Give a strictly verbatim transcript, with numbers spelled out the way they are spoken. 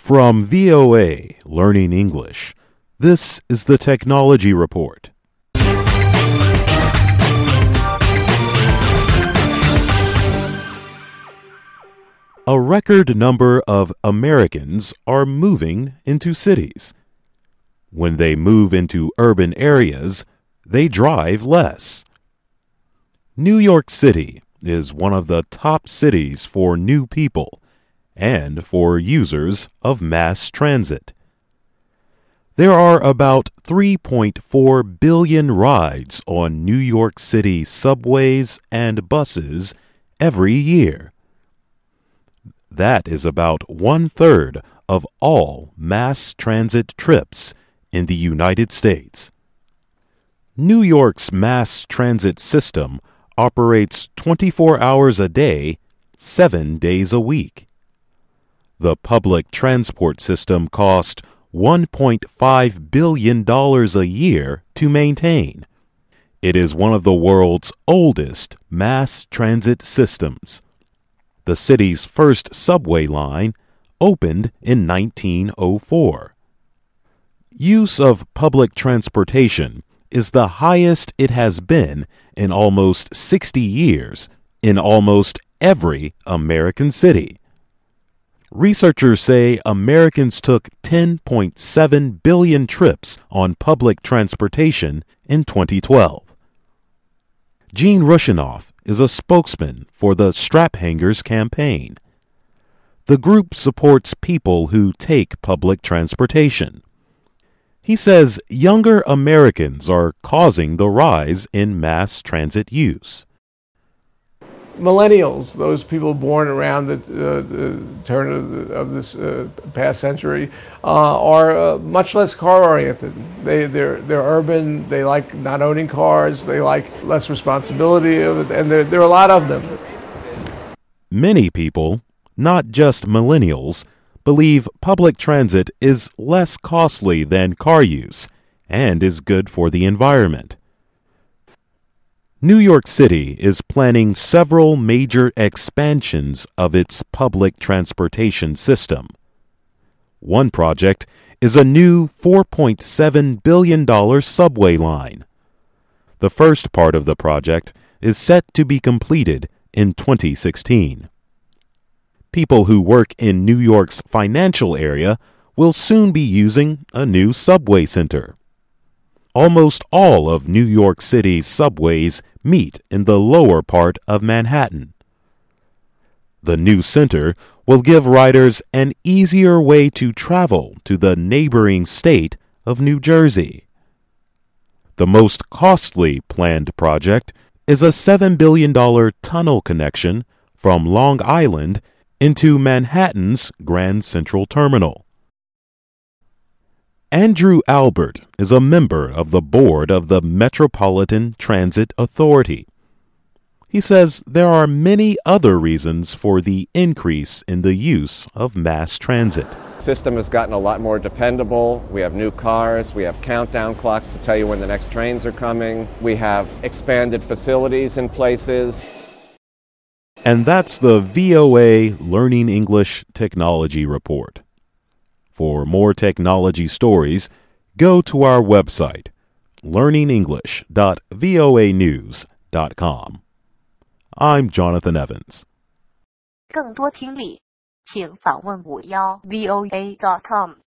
From V O A Learning English, this is the Technology Report. A record number of Americans are moving into cities. When they move into urban areas, they drive less. New York City is one of the top cities for new people and for users of mass transit. There are about three point four billion rides on New York City subways and buses every year. That is about one-third of all mass transit trips in the United States. New York's mass transit system operates twenty-four hours a day, seven days a week. The public transport system costs one point five billion dollars a year to maintain. It is one of the world's oldest mass transit systems. The city's first subway line opened in nineteen oh four. Use of public transportation is the highest it has been in almost sixty years in almost every American city. Researchers say Americans took ten point seven billion trips on public transportation in twenty twelve. Gene Rushinoff is a spokesman for the Strap Hangers campaign. The group supports people who take public transportation. He says younger Americans are causing the rise in mass transit use. Millennials, those people born around the, uh, the turn of, the, of this uh, past century, uh, are uh, much less car-oriented. They, they're, they're urban, they like not owning cars, they like less responsibility, of it, and there, there are a lot of them. Many people, not just millennials, believe public transit is less costly than car use and is good for the environment. New York City is planning several major expansions of its public transportation system. One project is a new four point seven billion dollars subway line. The first part of the project is set to be completed in twenty sixteen. People who work in New York's financial area will soon be using a new subway center. Almost all of New York City's subways meet in the lower part of Manhattan. The new center will give riders an easier way to travel to the neighboring state of New Jersey. The most costly planned project is a seven billion dollars tunnel connection from Long Island into Manhattan's Grand Central Terminal. Andrew Albert is a member of the board of the Metropolitan Transit Authority. He says there are many other reasons for the increase in the use of mass transit. The system has gotten a lot more dependable. We have new cars. We have countdown clocks to tell you when the next trains are coming. We have expanded facilities in places. And that's the V O A Learning English Technology Report. For more technology stories, go to our website, learning english dot voa news dot com. I'm Jonathan Evans. 更多听力，请访问五幺 V O A dot com。